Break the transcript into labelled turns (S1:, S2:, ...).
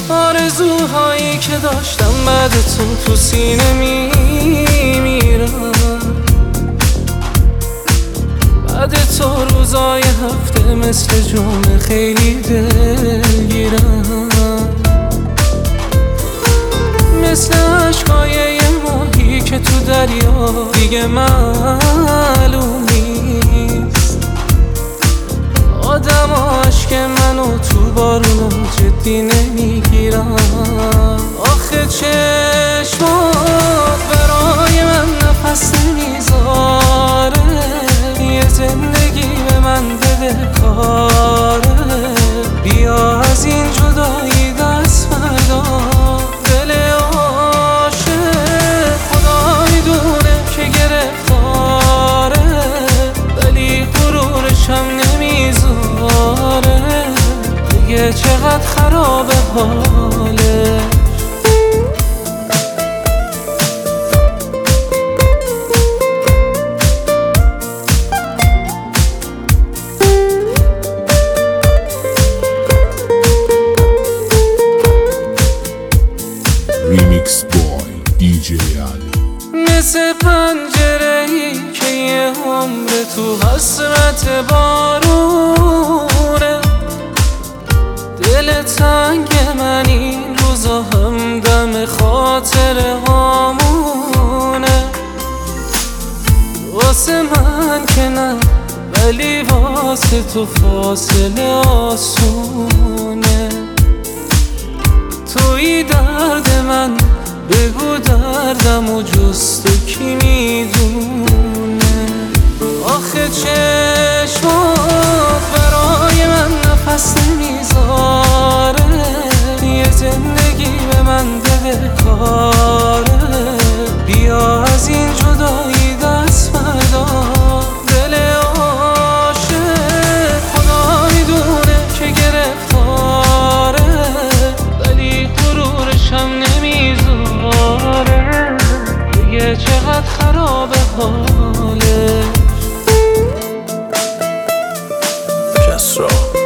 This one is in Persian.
S1: آرزوهایی که داشتم بعد تو سینه میمیرم. بعد تو روزای هفته مثل جمعه خیلی دلگیرم، مثل عشقای یه ماهی که تو دریا دیگه معلوم نیست. آدم عشق منو تو بارونا جدی نمیگیرم. آخه چشمات برای من نفس نمیذاره، یه زندگی به من بده کاره. بیا از این جدایی دست بردار، دل عاشق خدا میدونه که گرفتاره، ولی غرورشم نمیذاره. دیگه چقدر خرابه حاله.
S2: ریمیکس بای DJ علی.
S1: مثل پنجره‌ای که یه عمر تو حسرت بارونه، دل تنگ من این روزا همدم خاطره هامونه. واسه من که نه، ولی واسه تو فاصله آسونه. توی درد من بگو دردم و جز تو کی میدونه. آخه چشمات برای من نفس نمیذاره، یه زندگی به من بده کاره. بیا از این جدایی دست بردار، دل عاشق خدا میدونه که گرفتاره، ولی غرورشم نمیذاره. دیگه چقدر خرابه حاله.
S2: کسرا